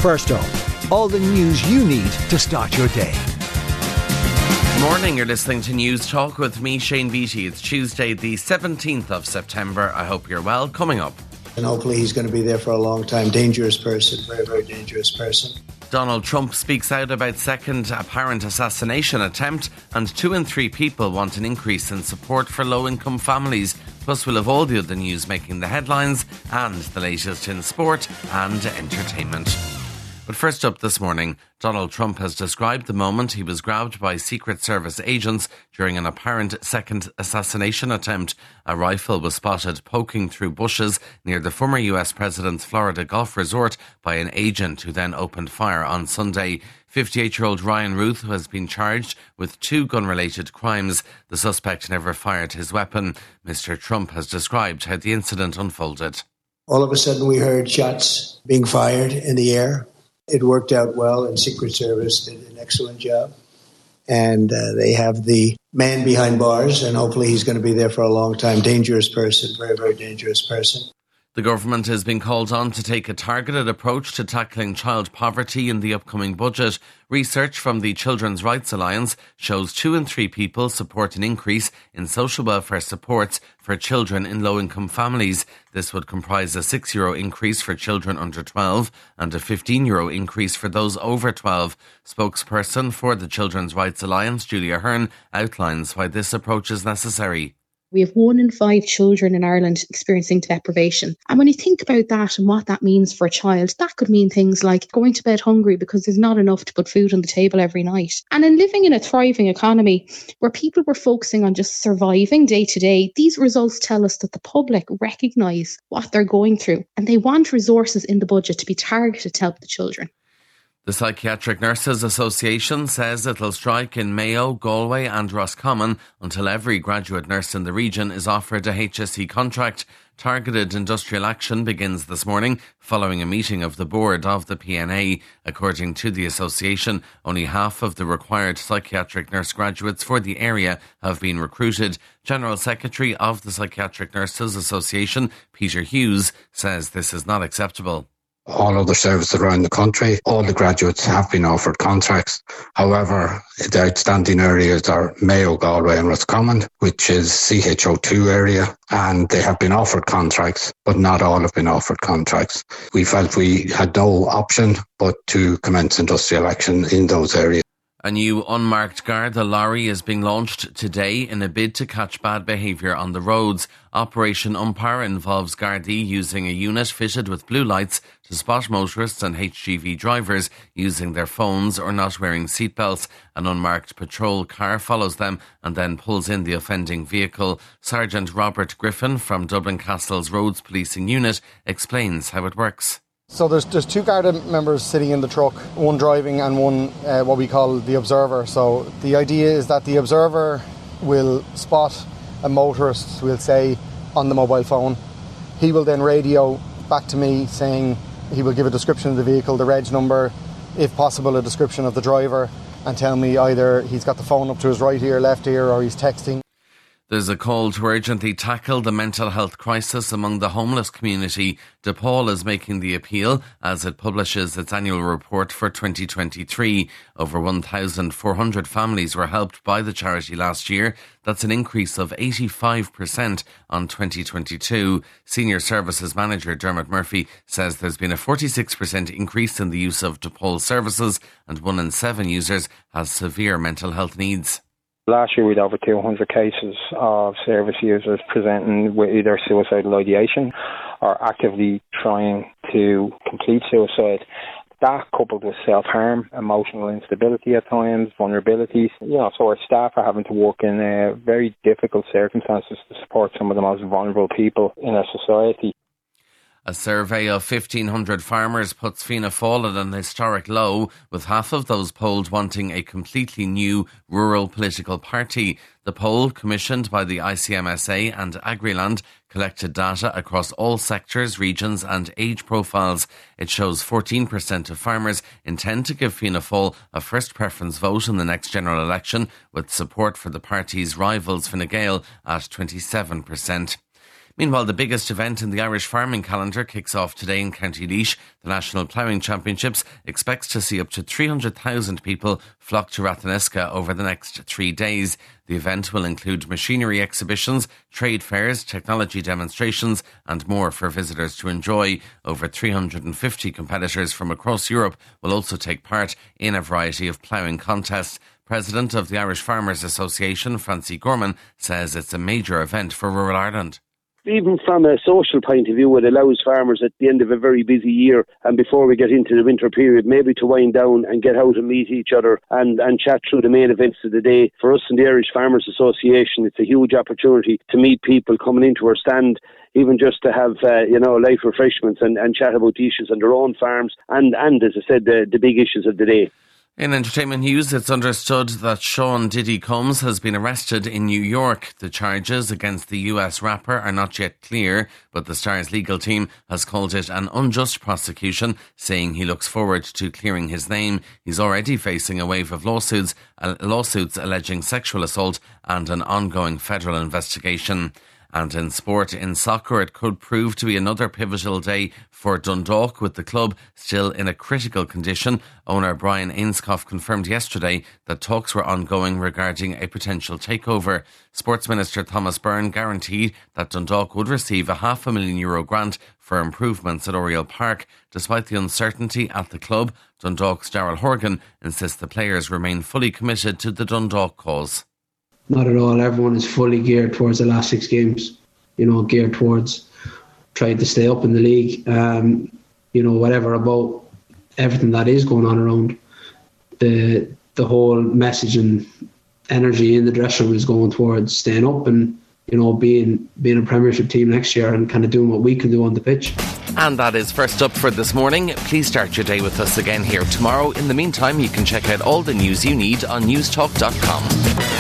First up, all the news you need to start your day. Morning, you're listening to News Talk with me, Shane Beattie. It's Tuesday, the 17th of September. I hope you're well. Coming up. And hopefully he's going to be there for a long time. Dangerous person, very, very dangerous person. Donald Trump speaks out about second apparent assassination attempt, and 2 in 3 people want an increase in support for low-income families. Plus, we'll have all the other news making the headlines and the latest in sport and entertainment. But first up this morning, Donald Trump has described the moment he was grabbed by Secret Service agents during an apparent second assassination attempt. A rifle was spotted poking through bushes near the former US president's Florida golf resort by an agent who then opened fire on Sunday. 58-year-old Ryan Ruth has been charged with 2 gun-related crimes. The suspect never fired his weapon. Mr. Trump has described how the incident unfolded. All of a sudden we heard shots being fired in the air. It worked out well, and Secret Service did an excellent job. And they have the man behind bars, and hopefully he's going to be there for a long time. Dangerous person, very, very dangerous person. The government has been called on to take a targeted approach to tackling child poverty in the upcoming budget. Research from the Children's Rights Alliance shows 2 in 3 people support an increase in social welfare supports for children in low-income families. This would comprise a €6 increase for children under 12 and a €15 increase for those over 12. Spokesperson for the Children's Rights Alliance, Julia Hearn, outlines why this approach is necessary. We have 1 in 5 children in Ireland experiencing deprivation. And when you think about that and what that means for a child, that could mean things like going to bed hungry because there's not enough to put food on the table every night. And in living in a thriving economy where people were focusing on just surviving day to day, these results tell us that the public recognise what they're going through and they want resources in the budget to be targeted to help the children. The Psychiatric Nurses Association says it'll strike in Mayo, Galway and Roscommon until every graduate nurse in the region is offered a HSE contract. Targeted industrial action begins this morning following a meeting of the board of the PNA. According to the association, only half of the required psychiatric nurse graduates for the area have been recruited. General Secretary of the Psychiatric Nurses Association, Peter Hughes, says this is not acceptable. All other services around the country, all the graduates have been offered contracts. However, the outstanding areas are Mayo, Galway and Roscommon, which is CHO2 area, and they have been offered contracts, but not all have been offered contracts. We felt we had no option but to commence industrial action in those areas. A new unmarked Garda lorry is being launched today in a bid to catch bad behaviour on the roads. Operation Umpire involves Gardaí using a unit fitted with blue lights to spot motorists and HGV drivers using their phones or not wearing seatbelts. An unmarked patrol car follows them and then pulls in the offending vehicle. Sergeant Robert Griffin from Dublin Castle's Roads Policing Unit explains how it works. So there's 2 Garda members sitting in the truck, one driving and one what we call the observer. So the idea is that the observer will spot a motorist, we'll say, on the mobile phone. He will then radio back to me saying he will give a description of the vehicle, the reg number, if possible a description of the driver, and tell me either he's got the phone up to his right ear, left ear, or he's texting. There's a call to urgently tackle the mental health crisis among the homeless community. DePaul is making the appeal as it publishes its annual report for 2023. Over 1,400 families were helped by the charity last year. That's an increase of 85% on 2022. Senior Services Manager Dermot Murphy says there's been a 46% increase in the use of DePaul services and 1 in 7 users has severe mental health needs. Last year we had over 200 cases of service users presenting with either suicidal ideation or actively trying to complete suicide. That coupled with self-harm, emotional instability at times, vulnerabilities. So our staff are having to work in very difficult circumstances to support some of the most vulnerable people in our society. A survey of 1,500 farmers puts Fianna Fáil at an historic low, with half of those polled wanting a completely new rural political party. The poll, commissioned by the ICMSA and Agriland, collected data across all sectors, regions and age profiles. It shows 14% of farmers intend to give Fianna Fáil a first preference vote in the next general election, with support for the party's rivals Fine Gael at 27%. Meanwhile, the biggest event in the Irish farming calendar kicks off today in County Laois. The National Ploughing Championships expects to see up to 300,000 people flock to Rathneska over the next 3 days. The event will include machinery exhibitions, trade fairs, technology demonstrations and more for visitors to enjoy. Over 350 competitors from across Europe will also take part in a variety of ploughing contests. President of the Irish Farmers Association, Francie Gorman, says it's a major event for rural Ireland. Even from a social point of view, it allows farmers at the end of a very busy year and before we get into the winter period, maybe to wind down and get out and meet each other and chat through the main events of the day. For us in the Irish Farmers Association, it's a huge opportunity to meet people coming into our stand, even just to have, light refreshments and chat about the issues on their own farms and as I said, the big issues of the day. In entertainment news, it's understood that Sean Diddy Combs has been arrested in New York. The charges against the US rapper are not yet clear, but the star's legal team has called it an unjust prosecution, saying he looks forward to clearing his name. He's already facing a wave of lawsuits alleging sexual assault and an ongoing federal investigation. And in sport, in soccer, it could prove to be another pivotal day for Dundalk, with the club still in a critical condition. Owner Brian Ainscough confirmed yesterday that talks were ongoing regarding a potential takeover. Sports Minister Thomas Byrne guaranteed that Dundalk would receive a €500,000 grant for improvements at Oriel Park. Despite the uncertainty at the club, Dundalk's Darrell Horgan insists the players remain fully committed to the Dundalk cause. Not at all. Everyone is fully geared towards the last 6 games, geared towards trying to stay up in the league. Whatever about everything that is going on around, the whole message and energy in the dressing room is going towards staying up and, being a Premiership team next year and kind of doing what we can do on the pitch. And that is First Up for this morning. Please start your day with us again here tomorrow. In the meantime, you can check out all the news you need on newstalk.com.